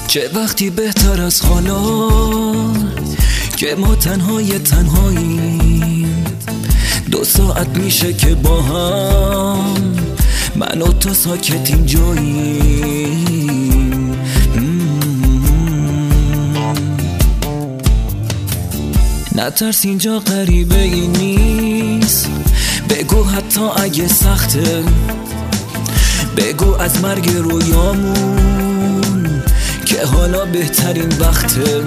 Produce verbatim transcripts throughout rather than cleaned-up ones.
چه وقتی بهتر از حالا که ما تنهای تنهاییم. دو ساعت میشه که با هم من و تو ساکت اینجاییم. نترس اینجا غریبه ای نیست، بگو حتی اگه سخته، بگو از مرگ رویامون که حالا بهترین وقته.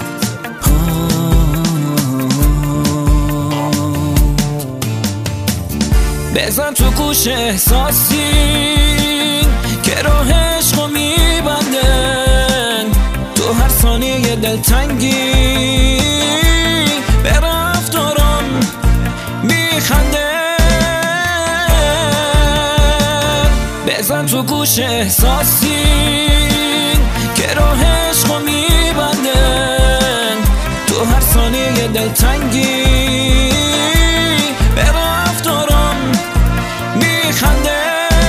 بزن تو گوش احساسی که راه عشقو میبندن، تو هر ثانیه دلتنگی به رفتارم میخنده. بزن تو گوش احساسی که راه عشقو میبندن، تو هر ثانیه دلتنگی به رفتارم میخنده.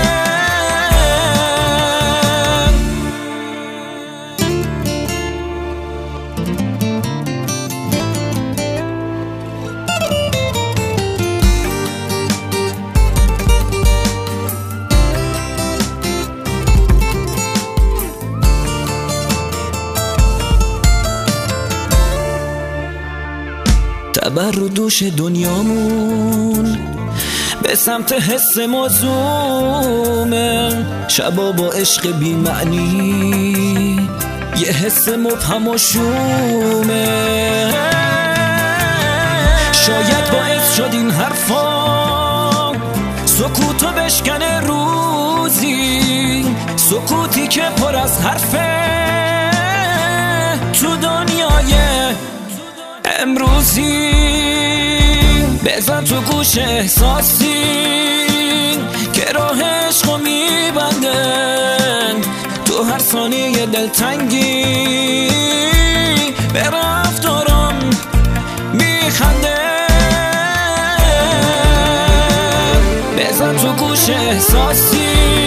تبر رو دوش دنیامون به سمت حس موزومه، شبا با عشق بی معنی یه حس مبهم و شومه. شاید باعث شد این حرفا سکوتو بشکنه روزی، سکوتی که پر از حرفه تو دنیای امروزی. بزن تو گوش احساسی که راه عشقو میبندن، تو هر ثانیه دلتنگی به رفتارم میخنده. بزن تو گوش احساسی